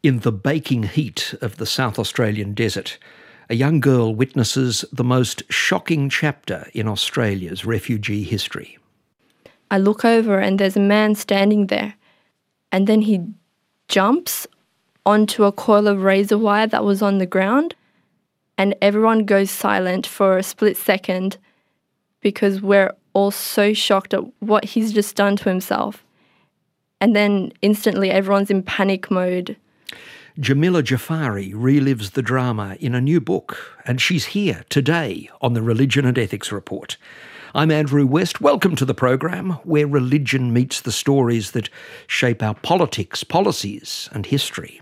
In the baking heat of the South Australian desert, a young girl witnesses the most shocking chapter in Australia's refugee history. I look over and there's a man standing there, and then he jumps onto a coil of razor wire that was on the ground, and everyone goes silent for a split second because we're all so shocked at what he's just done to himself. And then instantly everyone's in panic mode. Jamila Jafari relives the drama in a new book, and she's here today on the Religion and Ethics Report. I'm Andrew West. Welcome to the program where religion meets the stories that shape our politics, policies and history.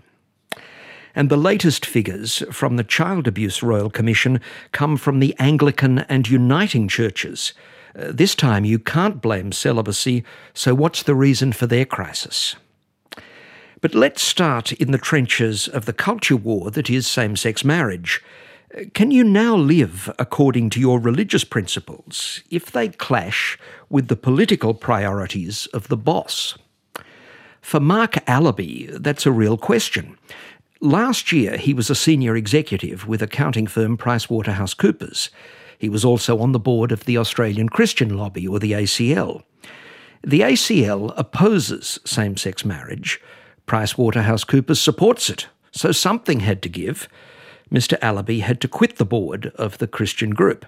And the latest figures from the Child Abuse Royal Commission come from the Anglican and Uniting churches. This time you can't blame celibacy, so what's the reason for their crisis? But let's start in the trenches of the culture war that is same-sex marriage. Can you now live according to your religious principles if they clash with the political priorities of the boss? For Mark Allaby, that's a real question. Last year, he was a senior executive with accounting firm PricewaterhouseCoopers. He was also on the board of the Australian Christian Lobby, or the ACL. The ACL opposes same-sex marriage. PricewaterhouseCoopers supports it, so something had to give. Mr. Allaby had to quit the board of the Christian group.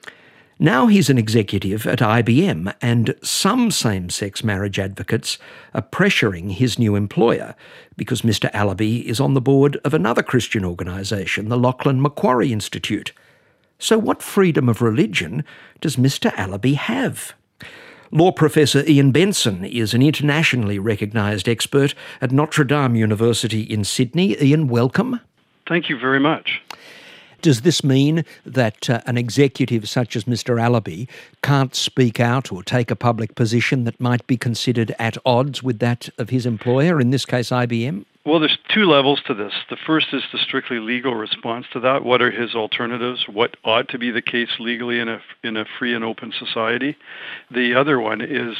Now he's an executive at IBM, and some same-sex marriage advocates are pressuring his new employer because Mr. Allaby is on the board of another Christian organisation, the Lachlan Macquarie Institute. So what freedom of religion does Mr. Allaby have? Law professor Ian Benson is an internationally recognised expert at Notre Dame University in Sydney. Ian, welcome. Thank you very much. Does this mean that an executive such as Mr. Allaby can't speak out or take a public position that might be considered at odds with that of his employer, in this case IBM? Well, there's two levels to this. The first is the strictly legal response to that. What are his alternatives? What ought to be the case legally in a free and open society? The other one is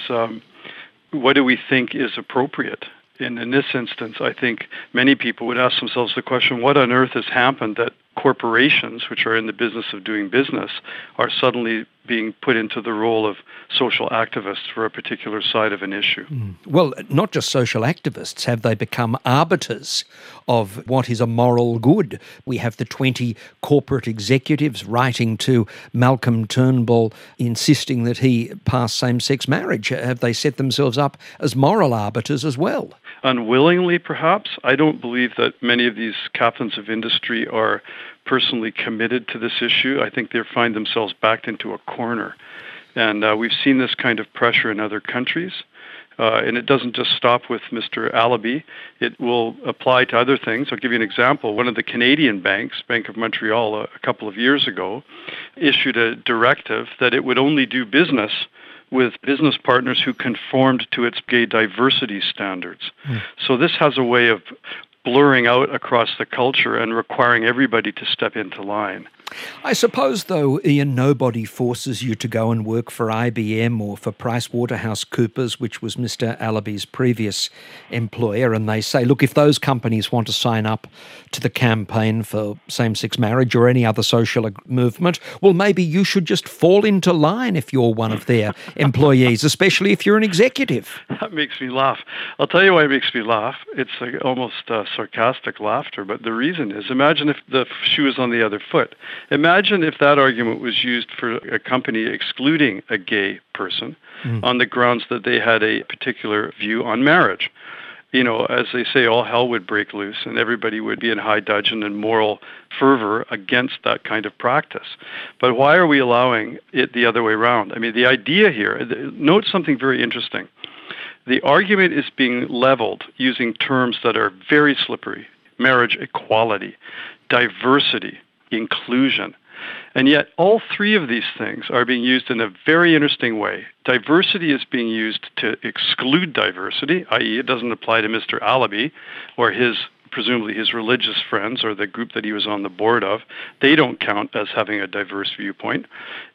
what do we think is appropriate? And in this instance, I think many people would ask themselves the question, what on earth has happened that corporations, which are in the business of doing business, are suddenly being put into the role of social activists for a particular side of an issue? Well, not just social activists. Have they become arbiters of what is a moral good? We have the 20 corporate executives writing to Malcolm Turnbull insisting that he pass same-sex marriage. Have they set themselves up as moral arbiters as well? Unwillingly, perhaps. I don't believe that many of these captains of industry are personally committed to this issue. I think they find themselves backed into a corner. And we've seen this kind of pressure in other countries. And it doesn't just stop with Mr. Allaby. It will apply to other things. I'll give you an example. One of the Canadian banks, Bank of Montreal, a couple of years ago, issued a directive that it would only do business with business partners who conformed to its gay diversity standards. So this has a way of blurring out across the culture and requiring everybody to step into line. I suppose, though, Ian, nobody forces you to go and work for IBM or for PricewaterhouseCoopers, which was Mr. Allaby's previous employer, and they say, look, if those companies want to sign up to the campaign for same-sex marriage or any other social movement, well, maybe you should just fall into line if you're one of their employees, especially if you're an executive. That makes me laugh. I'll tell you why it makes me laugh. It's almost sarcastic laughter, but the reason is, imagine if the shoe is on the other foot. Imagine if that argument was used for a company excluding a gay person on the grounds that they had a particular view on marriage. You know, as they say, all hell would break loose and everybody would be in high dudgeon and moral fervor against that kind of practice. But why are we allowing it the other way around? I mean, the idea here, note something very interesting. The argument is being leveled using terms that are very slippery: marriage equality, diversity, inclusion. And yet all three of these things are being used in a very interesting way. Diversity is being used to exclude diversity, i.e. it doesn't apply to Mr. Allaby or presumably his religious friends or the group that he was on the board of. They don't count as having a diverse viewpoint.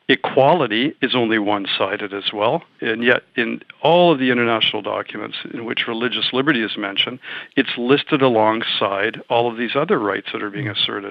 Equality is only one-sided as well, and yet in all of the international documents in which religious liberty is mentioned, it's listed alongside all of these other rights that are being asserted.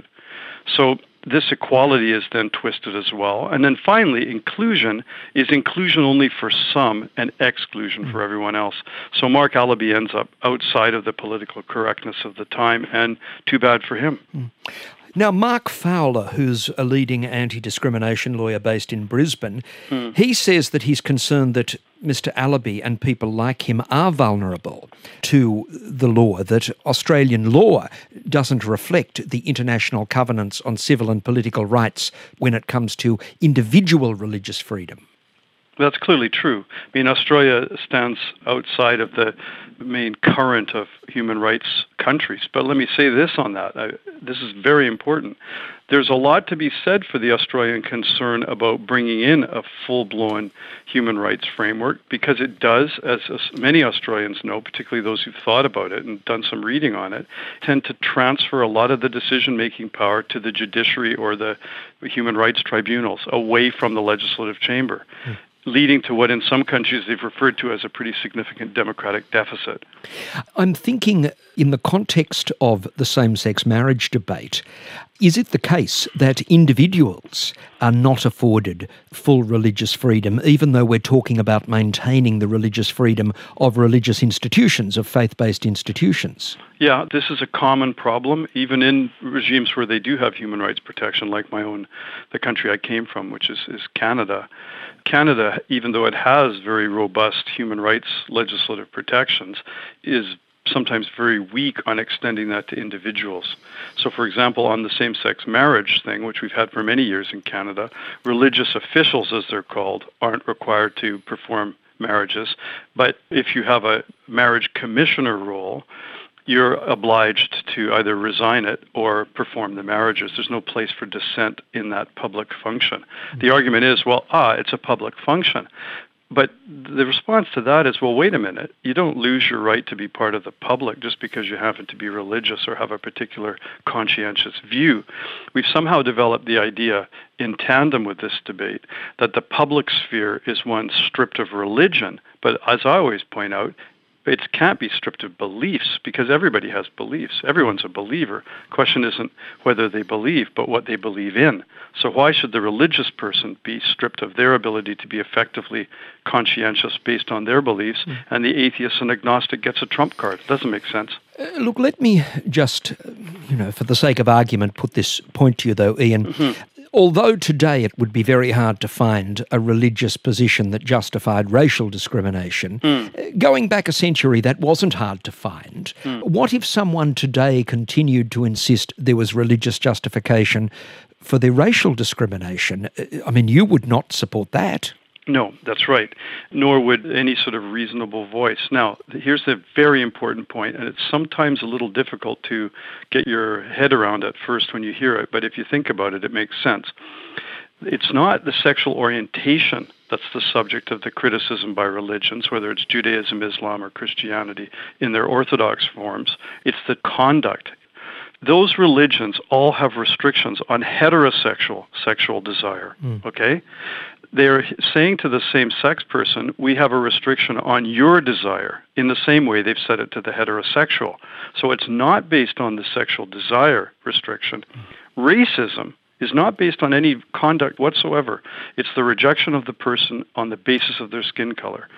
So this equality is then twisted as well. And then finally, inclusion is inclusion only for some and exclusion for everyone else. So Mark Allaby ends up outside of the political correctness of the time, and too bad for him. Now, Mark Fowler, who's a leading anti-discrimination lawyer based in Brisbane, he says that he's concerned that Mr. Allaby and people like him are vulnerable to the law, that Australian law doesn't reflect the international covenants on civil and political rights when it comes to individual religious freedom. That's clearly true. I mean, Australia stands outside of the main current of human rights countries. But let me say this on that. This is very important. There's a lot to be said for the Australian concern about bringing in a full-blown human rights framework, because it does, as many Australians know, particularly those who've thought about it and done some reading on it, tend to transfer a lot of the decision-making power to the judiciary or the human rights tribunals away from the legislative chamber, leading to what in some countries they've referred to as a pretty significant democratic deficit. I'm thinking in the context of the same-sex marriage debate, is it the case that individuals are not afforded full religious freedom, even though we're talking about maintaining the religious freedom of religious institutions, of faith-based institutions? Yeah, this is a common problem, even in regimes where they do have human rights protection, like the country I came from, which is Canada. Canada, even though it has very robust human rights legislative protections, is sometimes very weak on extending that to individuals. So, for example, on the same-sex marriage thing, which we've had for many years in Canada, religious officials, as they're called, aren't required to perform marriages. But if you have a marriage commissioner role, you're obliged to either resign it or perform the marriages. There's no place for dissent in that public function. The argument is, well, it's a public function. But the response to that is, well, wait a minute. You don't lose your right to be part of the public just because you happen to be religious or have a particular conscientious view. We've somehow developed the idea, in tandem with this debate, that the public sphere is one stripped of religion. But as I always point out, it can't be stripped of beliefs, because everybody has beliefs. Everyone's a believer. The question isn't whether they believe, but what they believe in. So why should the religious person be stripped of their ability to be effectively conscientious based on their beliefs, and the atheist and agnostic gets a trump card? It doesn't make sense. Look, let me just, for the sake of argument, put this point to you, though, Ian. Although today it would be very hard to find a religious position that justified racial discrimination, going back a century that wasn't hard to find. What if someone today continued to insist there was religious justification for their racial discrimination? I mean, you would not support that. No, that's right. Nor would any sort of reasonable voice. Now, here's the very important point, and it's sometimes a little difficult to get your head around at first when you hear it, but if you think about it, it makes sense. It's not the sexual orientation that's the subject of the criticism by religions, whether it's Judaism, Islam, or Christianity, in their orthodox forms. It's the conduct. Those religions all have restrictions on heterosexual sexual desire, okay? They're saying to the same-sex person, we have a restriction on your desire, in the same way they've said it to the heterosexual. So it's not based on the sexual desire restriction. Racism is not based on any conduct whatsoever. It's the rejection of the person on the basis of their skin color.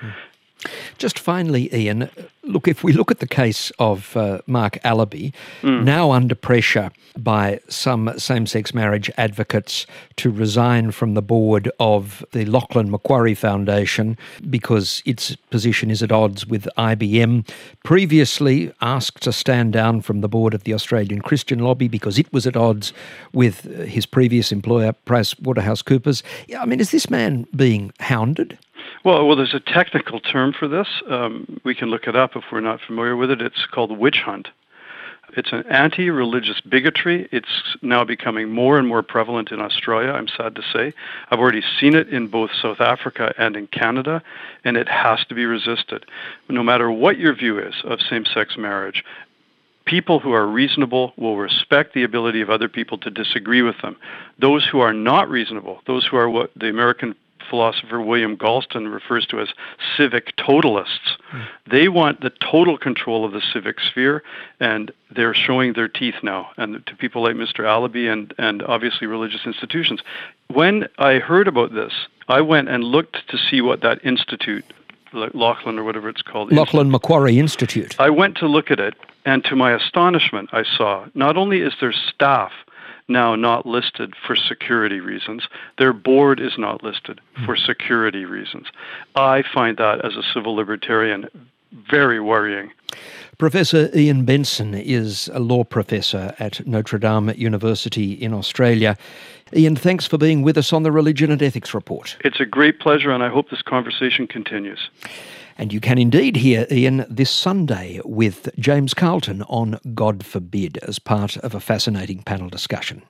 Just finally, Ian, look, if we look at the case of Mark Allaby, now under pressure by some same-sex marriage advocates to resign from the board of the Lachlan Macquarie Foundation because its position is at odds with IBM, previously asked to stand down from the board of the Australian Christian Lobby because it was at odds with his previous employer, PricewaterhouseCoopers. I mean, is this man being hounded? Well, there's a technical term for this. We can look it up if we're not familiar with it. It's called witch hunt. It's an anti-religious bigotry. It's now becoming more and more prevalent in Australia, I'm sad to say. I've already seen it in both South Africa and in Canada, and it has to be resisted. No matter what your view is of same-sex marriage, People who are reasonable will respect the ability of other people to disagree with them. Those who are not reasonable, those who are what the American philosopher William Galston refers to as civic totalists, they want the total control of the civic sphere, and they're showing their teeth now, and to people like Mr. Allaby and obviously religious institutions. When I heard about this, I went and looked to see what that institute, like Lachlan or whatever it's called. Lachlan Macquarie Institute. I went to look at it, and to my astonishment, I saw not only is their staff now not listed for security reasons, their board is not listed for security reasons. I find that, as a civil libertarian, very worrying. Professor Ian Benson is a law professor at Notre Dame University in Australia. Ian, thanks for being with us on the Religion and Ethics Report. It's a great pleasure, and I hope this conversation continues. And you can indeed hear Ian this Sunday with James Carlton on God Forbid as part of a fascinating panel discussion.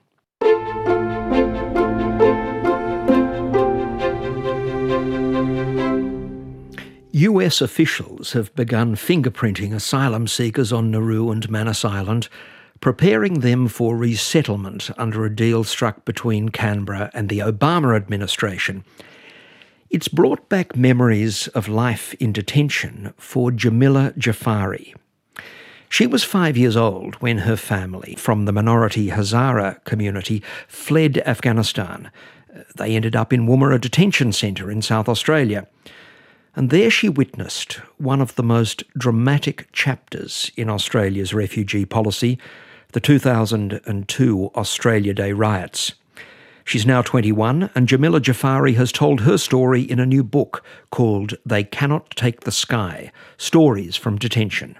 US officials have begun fingerprinting asylum seekers on Nauru and Manus Island, preparing them for resettlement under a deal struck between Canberra and the Obama administration. It's brought back memories of life in detention for Jamila Jafari. She was 5 years old when her family from the minority Hazara community fled Afghanistan. They ended up in Woomera Detention Centre in South Australia. And there she witnessed one of the most dramatic chapters in Australia's refugee policy, the 2002 Australia Day riots. She's now 21, and Jamila Jafari has told her story in a new book called They Cannot Take the Sky, Stories from Detention.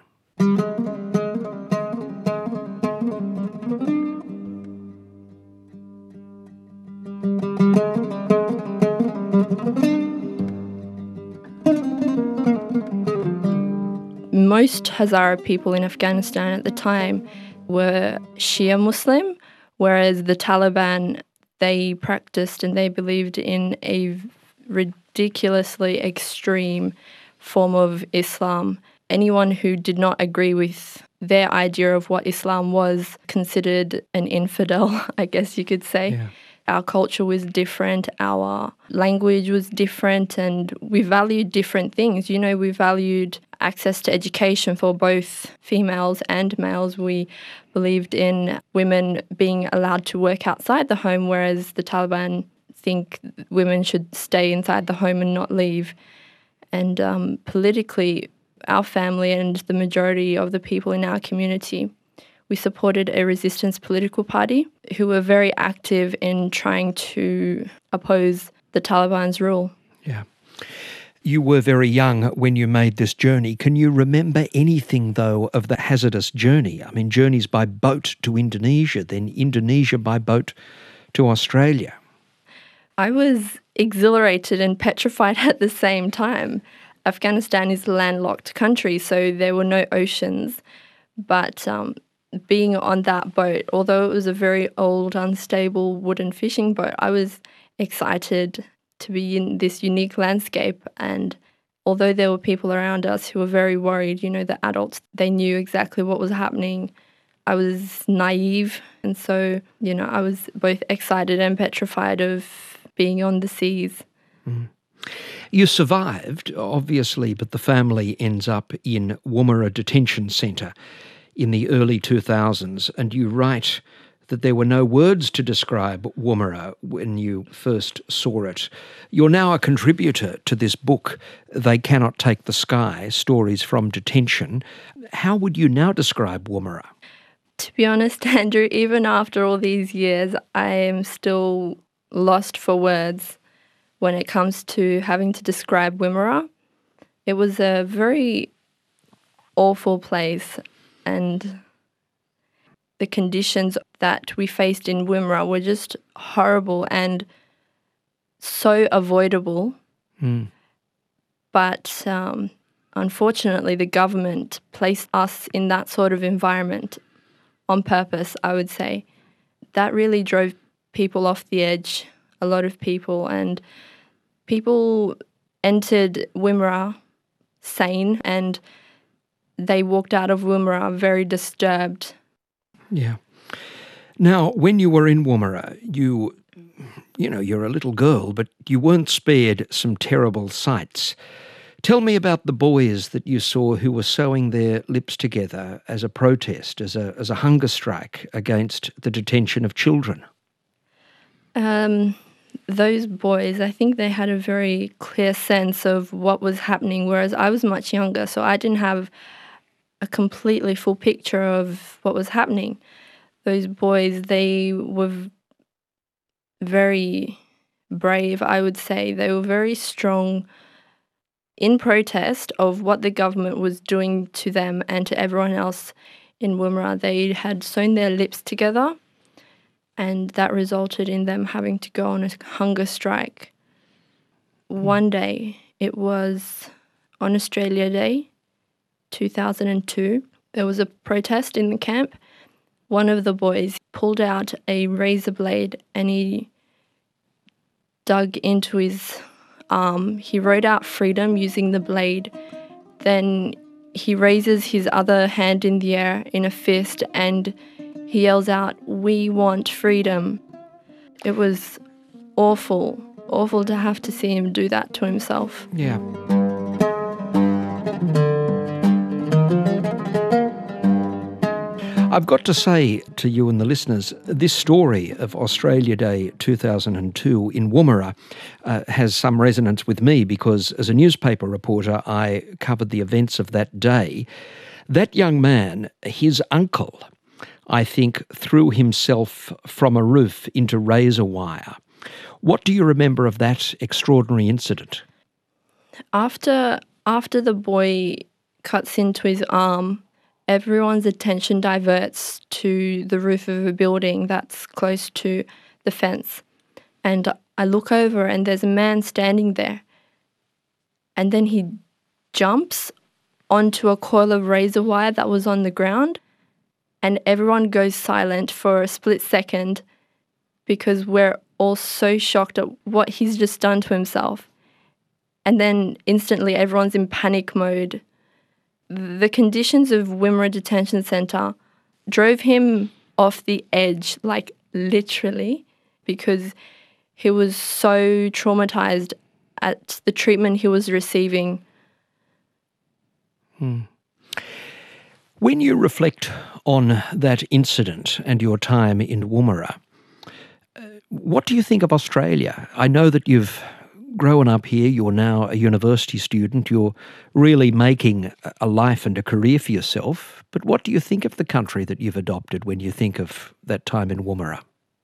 Most Hazara people in Afghanistan at the time were Shia Muslim, whereas the Taliban, they practiced and they believed in a ridiculously extreme form of Islam. Anyone who did not agree with their idea of what Islam was considered an infidel, I guess you could say. Yeah. Our culture was different, our language was different, and we valued different things. You know, we valued access to education for both females and males. We believed in women being allowed to work outside the home, whereas the Taliban think women should stay inside the home and not leave. And politically, our family and the majority of the people in our community, we supported a resistance political party who were very active in trying to oppose the Taliban's rule. Yeah. You were very young when you made this journey. Can you remember anything, though, of the hazardous journey? I mean, journeys by boat to Indonesia, then Indonesia by boat to Australia. I was exhilarated and petrified at the same time. Afghanistan is a landlocked country, so there were no oceans. But being on that boat, although it was a very old, unstable wooden fishing boat, I was excited to be in this unique landscape. And although there were people around us who were very worried, you know, the adults, they knew exactly what was happening. I was naive. And so, you know, I was both excited and petrified of being on the seas. Mm. You survived, obviously, but the family ends up in Woomera Detention Centre in the early 2000s, and you write that there were no words to describe Woomera when you first saw it. You're now a contributor to this book, They Cannot Take the Sky, Stories from Detention. How would you now describe Woomera? To be honest, Andrew, even after all these years, I am still lost for words when it comes to having to describe Woomera. It was a very awful place, and the conditions that we faced in Woomera were just horrible and so avoidable. Mm. But unfortunately, the government placed us in that sort of environment on purpose, I would say. That really drove people off the edge, a lot of people, and people entered Woomera sane, and they walked out of Woomera very disturbed. Yeah. Now, when you were in Woomera, you're a little girl, but you weren't spared some terrible sights. Tell me about the boys that you saw who were sewing their lips together as a protest, as a hunger strike against the detention of children. Those boys, I think they had a very clear sense of what was happening, whereas I was much younger, so I didn't have a completely full picture of what was happening. Those boys, they were very brave, I would say. They were very strong in protest of what the government was doing to them and to everyone else in Woomera. They had sewn their lips together, and that resulted in them having to go on a hunger strike. One day, it was on Australia Day, 2002, there was a protest in the camp. One of the boys pulled out a razor blade and he dug into his arm. He wrote out freedom using the blade. Then he raises his other hand in the air in a fist and he yells out, "We want freedom." It was awful to have to see him do that to himself. Yeah. I've got to say to you and the listeners, this story of Australia Day 2002 in Woomera has some resonance with me because as a newspaper reporter, I covered the events of that day. That young man, his uncle, I think, threw himself from a roof into razor wire. What do you remember of that extraordinary incident? After the boy cuts into his arm, everyone's attention diverts to the roof of a building that's close to the fence. And I look over and there's a man standing there. And then he jumps onto a coil of razor wire that was on the ground, and everyone goes silent for a split second because we're all so shocked at what he's just done to himself. And then instantly everyone's in panic mode. The conditions of Wimmera Detention Centre drove him off the edge, like literally, because he was so traumatised at the treatment he was receiving. When you reflect on that incident and your time in Woomera, what do you think of Australia? I know that you've grown up here, you're now a university student, you're really making a life and a career for yourself, but what do you think of the country that you've adopted when you think of that time in Woomera?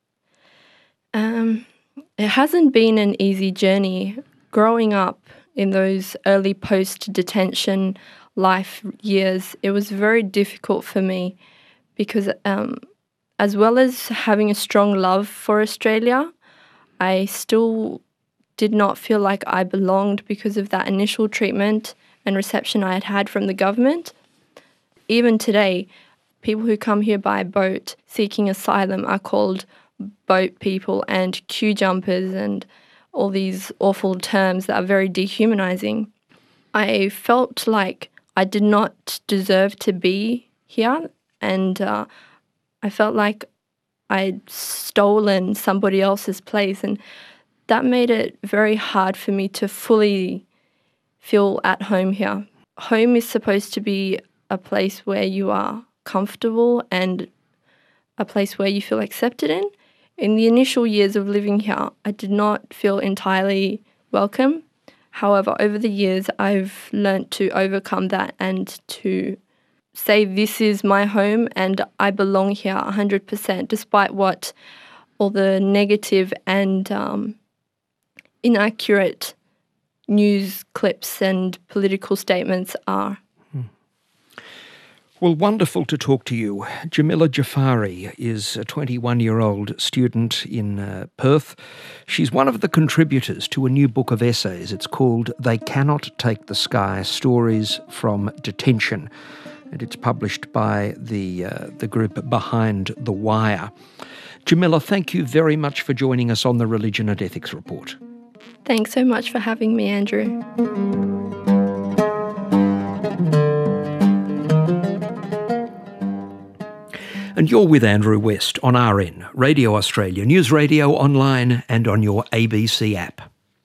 It hasn't been an easy journey. Growing up in those early post-detention life years, it was very difficult for me because as well as having a strong love for Australia, I still did not feel like I belonged because of that initial treatment and reception I had had from the government. Even today, people who come here by boat seeking asylum are called boat people and queue jumpers and all these awful terms that are very dehumanising. I felt like I did not deserve to be here, and I felt like I'd stolen somebody else's place, and that made it very hard for me to fully feel at home here. Home is supposed to be a place where you are comfortable and a place where you feel accepted in. In the initial years of living here, I did not feel entirely welcome. However, over the years, I've learnt to overcome that and to say this is my home and I belong here 100%, despite what all the negative and inaccurate news clips and political statements are. Well, wonderful to talk to you. Jamila Jafari is a 21-year-old student in Perth. She's one of the contributors to a new book of essays. It's called They Cannot Take the Sky, Stories from Detention. And it's published by the group Behind the Wire. Jamila, thank you very much for joining us on the Religion and Ethics Report. Thanks so much for having me, Andrew. And you're with Andrew West on RN, Radio Australia, News Radio online and on your ABC app.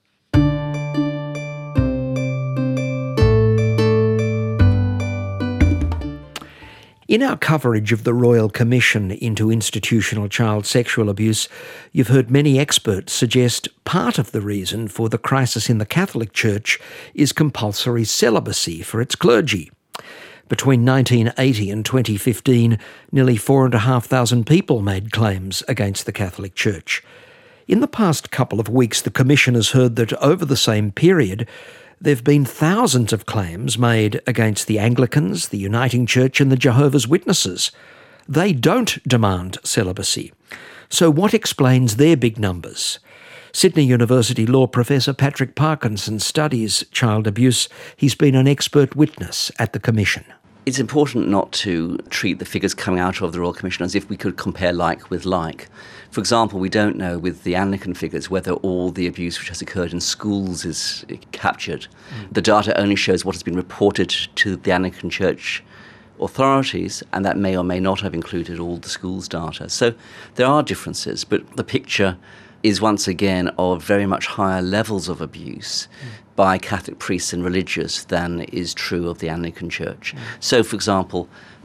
In our coverage of the Royal Commission into Institutional Child Sexual Abuse, you've heard many experts suggest part of the reason for the crisis in the Catholic Church is compulsory celibacy for its clergy. Between 1980 and 2015, nearly 4,500 people made claims against the Catholic Church. In the past couple of weeks, the Commission has heard that over the same period, there have been thousands of claims made against the Anglicans, the Uniting Church and the Jehovah's Witnesses. They don't demand celibacy. So what explains their big numbers? Sydney University law professor Patrick Parkinson studies child abuse. He's been an expert witness at the Commission. It's important not to treat the figures coming out of the Royal Commission as if we could compare like with like. For example, we don't know with the Anglican figures whether all the abuse which has occurred in schools is captured. The data only shows what has been reported to the Anglican Church authorities, and that may or may not have included all the schools' data. So there are differences, but the picture is once again of very much higher levels of abuse by Catholic priests and religious than is true of the Anglican Church. So, for example,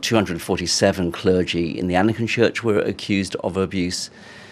247 clergy in the Anglican Church were accused of abuse.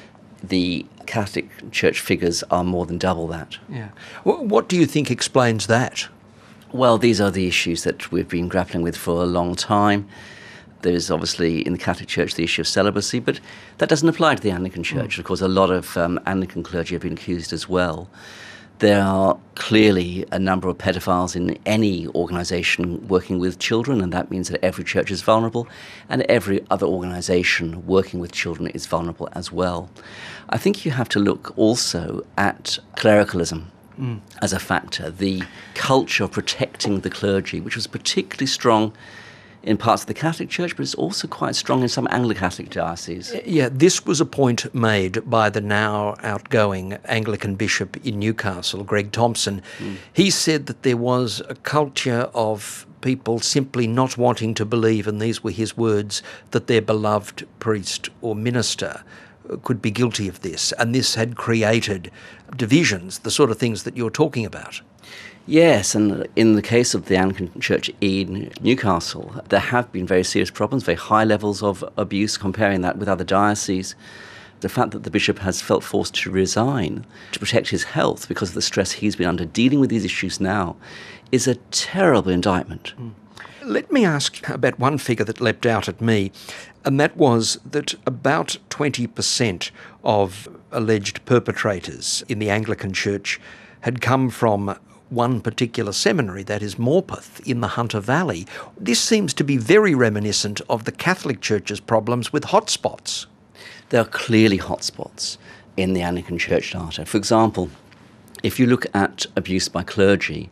The Catholic Church figures are more than double that. Yeah. What do you think explains that? Well, these are the issues that we've been grappling with for a long time. There's obviously in the Catholic Church the issue of celibacy, but that doesn't apply to the Anglican Church. Of course, a lot of Anglican clergy have been accused as well. There are clearly a number of pedophiles in any organisation working with children, and that means that every church is vulnerable, and every other organisation working with children is vulnerable as well. I think you have to look also at clericalism as a factor, the culture of protecting the clergy, which was particularly strong in parts of the Catholic Church, but it's also quite strong in some Anglo-Catholic dioceses. Yeah, this was a point made by the now outgoing Anglican bishop in Newcastle, Greg Thompson. He said that there was a culture of people simply not wanting to believe, and these were his words, that their beloved priest or minister could be guilty of this, and this had created divisions, the sort of things that you're talking about. Yes, and in the case of the Anglican Church in Newcastle, there have been very serious problems, very high levels of abuse, comparing that with other dioceses. The fact that the bishop has felt forced to resign to protect his health because of the stress he's been under dealing with these issues now is a terrible indictment. Let me ask about one figure that leapt out at me, and that was that about 20% of alleged perpetrators in the Anglican Church had come from one particular seminary, that is Morpeth in the Hunter Valley. This seems to be very reminiscent of the Catholic Church's problems with hotspots. There are clearly hotspots in the Anglican Church data. For example, if you look at abuse by clergy,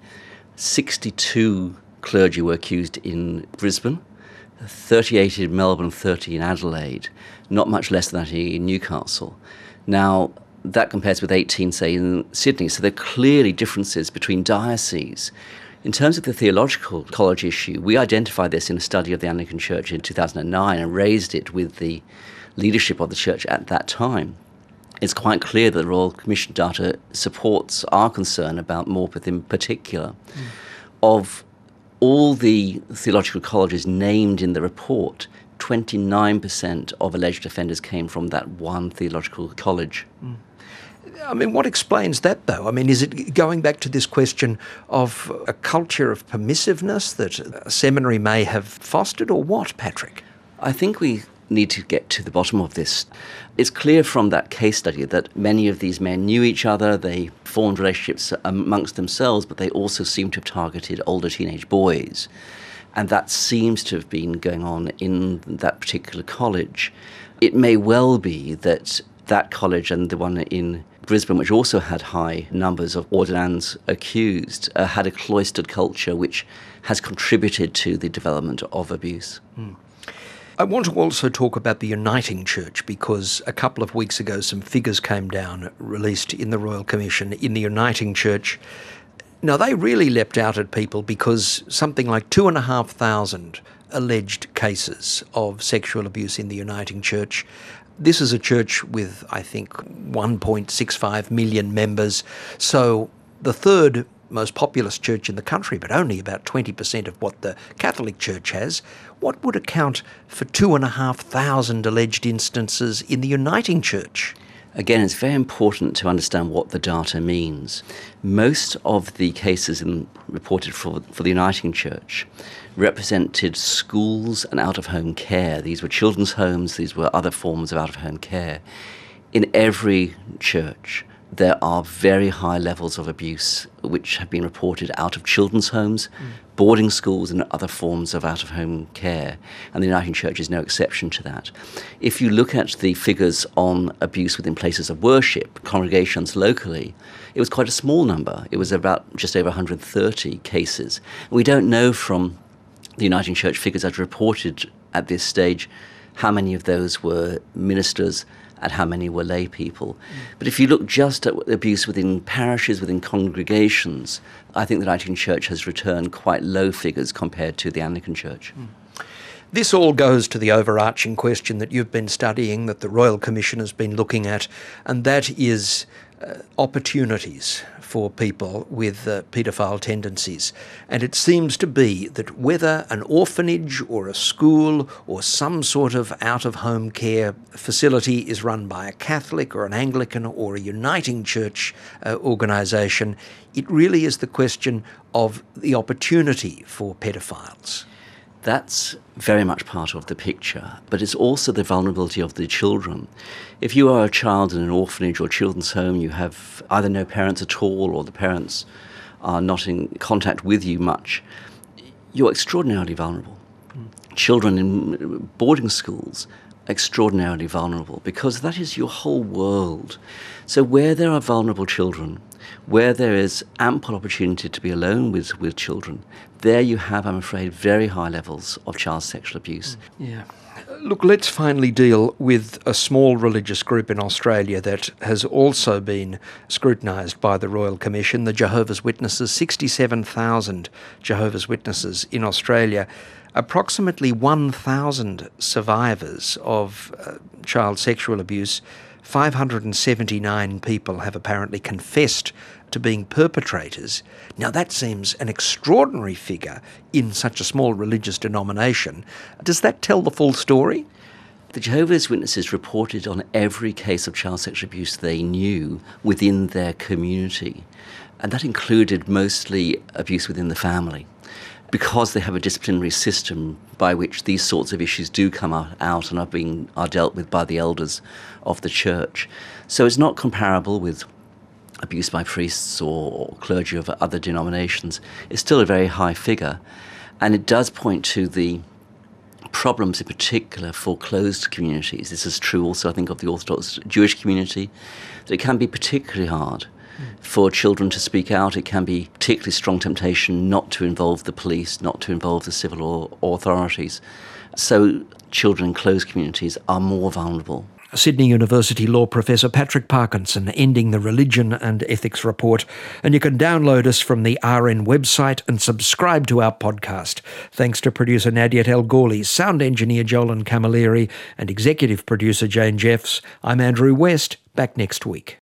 62 clergy were accused in Brisbane, 38 in Melbourne, 30 in Adelaide, not much less than that in Newcastle. Now, that compares with 18, say, in Sydney. So there are clearly differences between dioceses. In terms of the theological college issue, we identified this in a study of the Anglican Church in 2009 and raised it with the leadership of the Church at that time. It's quite clear that the Royal Commission data supports our concern about Morpeth in particular. Of all the theological colleges named in the report, 29% of alleged offenders came from that one theological college. I mean, what explains that, though? I mean, is it going back to this question of a culture of permissiveness that a seminary may have fostered, or what, Patrick? I think we need to get to the bottom of this. It's clear from that case study that many of these men knew each other, they formed relationships amongst themselves, but they also seem to have targeted older teenage boys. And that seems to have been going on in that particular college. It may well be that that college and the one in Brisbane, which also had high numbers of ordinands accused, had a cloistered culture which has contributed to the development of abuse. I want to also talk about the Uniting Church, because a couple of weeks ago some figures came down, released in the Royal Commission, in the Uniting Church. Now, they really leapt out at people because something like 2,500 alleged cases of sexual abuse in the Uniting Church. This is a church with, I think, 1.65 million members, so the third most populous church in the country, but only about 20% of what the Catholic Church has. What would account for 2,500 alleged instances in the Uniting Church? Again, it's very important to understand what the data means. Most of the cases reported for the Uniting Church represented schools and out-of-home care. These were children's homes, these were other forms of out-of-home care. In every church, there are very high levels of abuse which have been reported out of children's homes, boarding schools and other forms of out-of-home care. And the Uniting Church is no exception to that. If you look at the figures on abuse within places of worship, congregations locally, it was quite a small number. It was about just over 130 cases. We don't know from the Uniting Church figures as reported at this stage how many of those were ministers and how many were lay people. But if you look just at abuse within parishes, within congregations, I think the Uniting Church has returned quite low figures compared to the Anglican Church. This all goes to the overarching question that you've been studying, that the Royal Commission has been looking at, and that is opportunities for people with paedophile tendencies. And it seems to be that whether an orphanage or a school or some sort of out-of-home care facility is run by a Catholic or an Anglican or a Uniting Church organisation, it really is the question of the opportunity for paedophiles. That's very much part of the picture, but it's also the vulnerability of the children. If you are a child in an orphanage or children's home, you have either no parents at all or the parents are not in contact with you much, you're extraordinarily vulnerable. Children in boarding schools, extraordinarily vulnerable, because that is your whole world. So where there are vulnerable children, where there is ample opportunity to be alone with children, there you have, I'm afraid, very high levels of child sexual abuse. Yeah. Look, let's finally deal with a small religious group in Australia that has also been scrutinised by the Royal Commission, the Jehovah's Witnesses. 67,000 Jehovah's Witnesses in Australia. Approximately 1,000 survivors of child sexual abuse. 579 people have apparently confessed to being perpetrators. Now that seems an extraordinary figure in such a small religious denomination. Does that tell the full story? The Jehovah's Witnesses reported on every case of child sexual abuse they knew within their community, and that included mostly abuse within the family, because they have a disciplinary system by which these sorts of issues do come out and are dealt with by the elders of the church. So it's not comparable with abuse by priests or clergy of other denominations. It's still a very high figure, and it does point to the problems in particular for closed communities. This is true also, I think, of the Orthodox Jewish community, that it can be particularly hard for children to speak out. It can be particularly strong temptation not to involve the police, not to involve the civil authorities. So children in closed communities are more vulnerable. Sydney University law professor Patrick Parkinson ending the Religion and Ethics Report. And you can download us from the RN website and subscribe to our podcast. Thanks to producer Nadiat El Ghorli, sound engineer Jolan Camilleri, and executive producer Jane Jeffs. I'm Andrew West. Back next week.